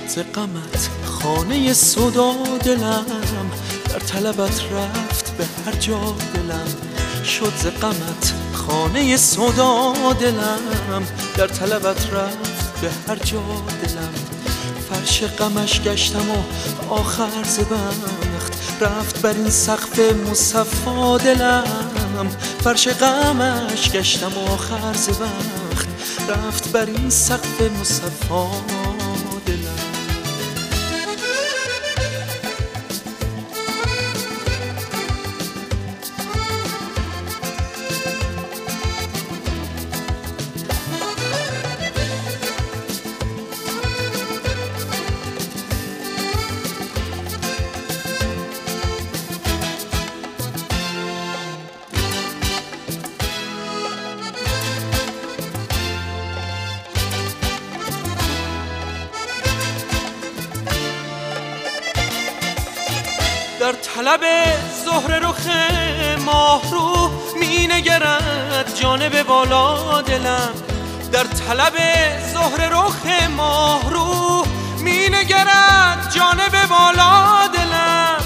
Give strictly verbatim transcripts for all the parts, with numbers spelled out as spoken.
ز غمت خانه سودا دلم، در طلبت رفت به هر جا دلم. شد ز غمت خانه سودا دلم، در طلبت رفت به هر جا دلم. فرش غمش گشتم و آخر ز بخت رفت بر این سقف مصفا دلم. فرش غمش گشتم و آخر ز بخت رفت بر این سقف مصفا دلم. در طلب زهر رخ ماه رو می نگرد جانب بالا دلم. در طلب زهر رخ ماه رو می نگرد جانب بالا دلم.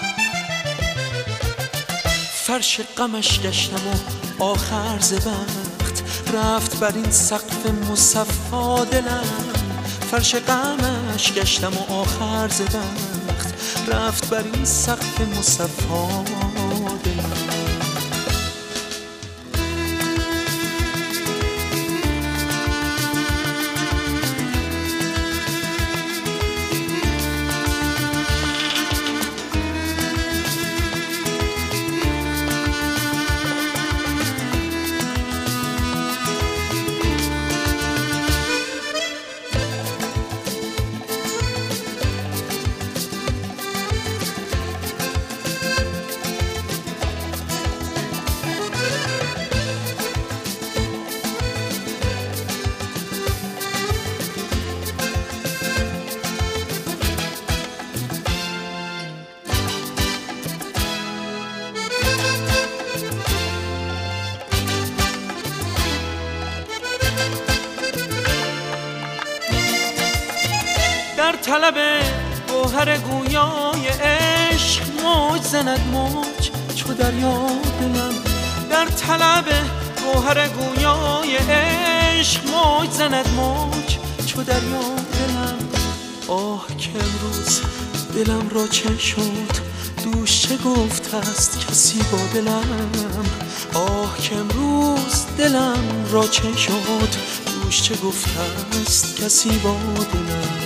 فرش غمش گشتم و آخر ز بخت رفت بر این سقف مصفا دلم. فرش غمش گشتم و آخر ز بخت رفت بر این سقف مصفا دلم. در طلب گوهر گویای عشق موج زند موج چو دریا دلم. در طلب گوهر گویای عشق موج زند موج چو دریا دلم. آه که امروز دلم را چه شد دوش چه گفت است کسی با دلم. آه که امروز دلم را چه شد دوش چه گفت است کسی با دلم.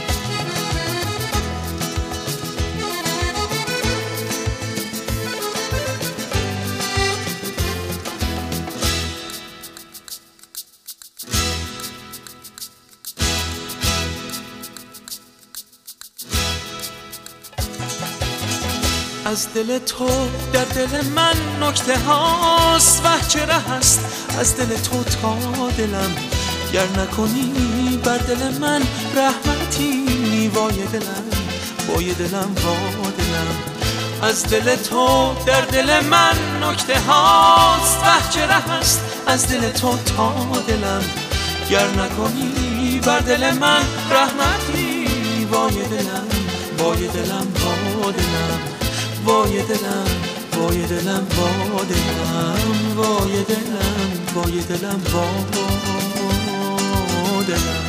از دل تو در دل من نکته هاست وه چه ره است از دل تو تا دلم. گر نکنی بر دل من رحمتی وای دلم وای دلم وای دلم. از دل تو در دل من نکته هاست وه چه ره است از دل تو تا دلم. گر نکنی بر دل من رحمتی وای دلم وای دلم وای دلم وای دلم وای دلم وای دلم وای دلم وای دلم وای دلم.